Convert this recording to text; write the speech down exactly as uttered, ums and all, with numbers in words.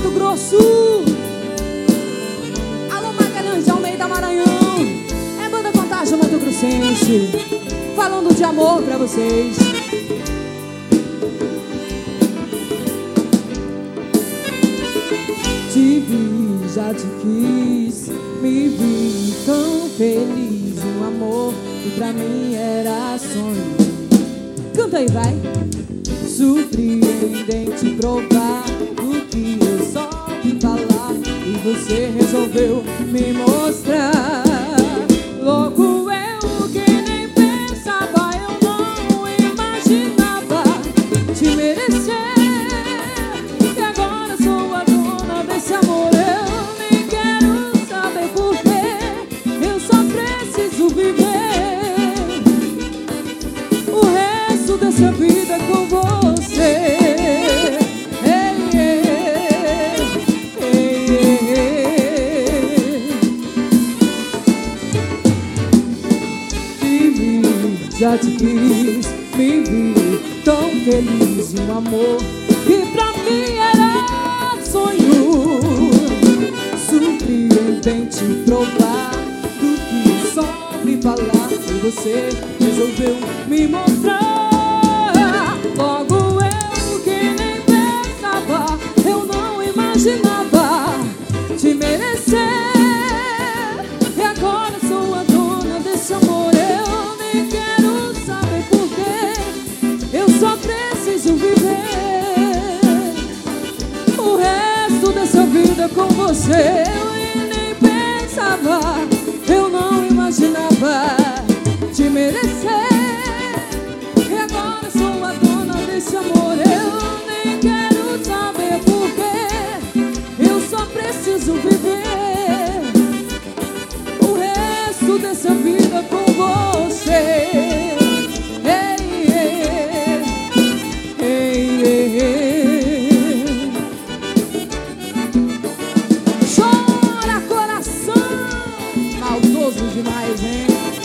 Mato Grosso. Alô, Magalhães de Almeida, Maranhão. É banda Contágio Mato Grossense, falando de amor pra vocês. Te vi, já te quis, me vi tão feliz. Um amor que pra mim era sonho. Canta aí, vai. Surpreendente provar o que eu só vi falar, e você resolveu me mostrar. Louco eu que nem pensava, eu não imaginava te merecer. E agora sou a dona desse amor, eu nem quero saber porquê. Eu só preciso viver o resto dessa vida com você. Já te quis, me vi tão feliz. Um amor que pra mim era sonho. Surpreendente provar do que só me falar, e você resolveu me mostrar. Logo eu que nem pensava, eu não imaginava te merecer. E agora sou a dona desse amor, com você. Eu nem pensava, eu não imaginava te merecer. E agora sou a dona desse amor, eu nem quero saber porquê. Eu só preciso viver o resto dessa vida com você. Demais, hein?